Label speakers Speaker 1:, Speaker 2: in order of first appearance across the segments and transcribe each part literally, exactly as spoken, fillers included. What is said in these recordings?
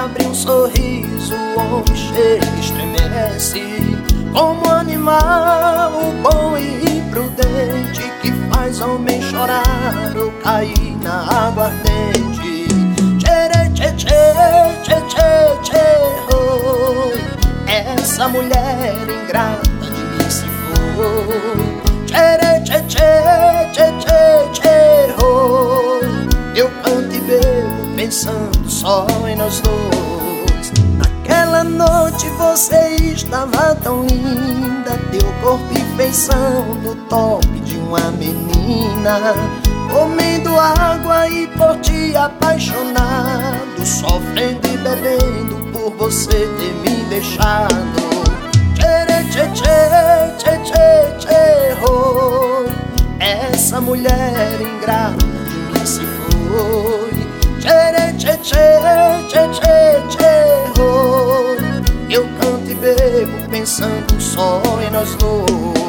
Speaker 1: abre um sorriso, o homem chega e estremece. Como animal bom e imprudente, que faz homem chorar ou cair na água ardente. Tchê, tchê, tchê, tchê, tchê, tchê, oh. Essa mulher ingrata de mim se foi. Tchê, tchê, tchê, tchê, tchê, tchê, oh. Eu canto e bebo pensando só em nós dois. Naquela noite você estava tão linda, teu corpo e feição do top de uma menina. Comendo água e por ti apaixonado, sofrendo e bebendo por você ter me deixado. Tchê, tchê, tchê, tchê, tchê, tchê, oh. Essa mulher ingrata de mim se foi. Tchê, tchê, tchê, tchê, tchê, tchê, oh. Eu canto e bebo pensando só em nós dois.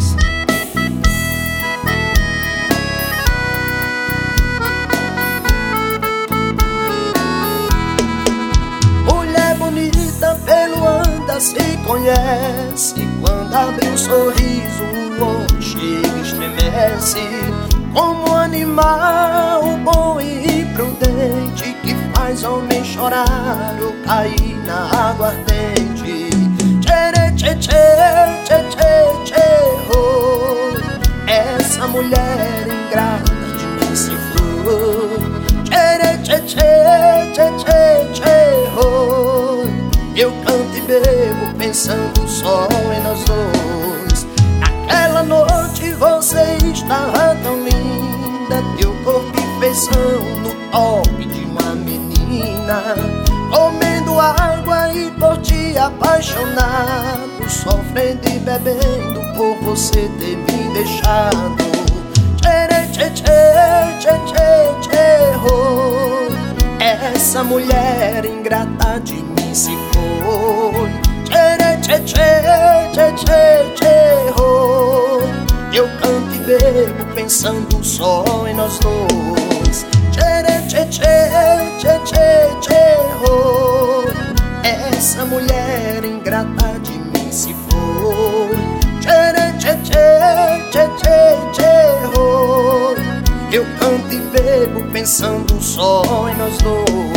Speaker 1: Mulher bonita pelo anda se conhece. Quando abre um sorriso o homem chega e estremece. Como animal bom e imprudente, que faz homem chorar ou cair na água ardente. Tchê, tchê, tchê, tchê, tchê, tchê, oh. Essa mulher ingrata de mim se foi. Tchê, tchê, tchê, tchê, tchê, tchê, oh. Eu canto e bebo pensando só em nós dois. Naquela noite você estava tão linda, teu corpo e feição no top de uma menina. Comendo água e por ti apaixonado, sofrendo e bebendo por você ter me deixado. Tchê, tchê, tchê, tchê, tchê, tchê, oh. Essa mulher ingrata de mim se foi. Tchê, tchê, tchê, tchê, tchê, tchê, oh. Eu canto e bebo pensando só em nós dois. Tchê, tchê, tchê, tchê, tchê, tchê, oh. Essa mulher ingrata de mim se foi. Tchê, tchê, tchê, tchê, tchê, tchê, oh. Eu canto e bebo pensando só em nós dois.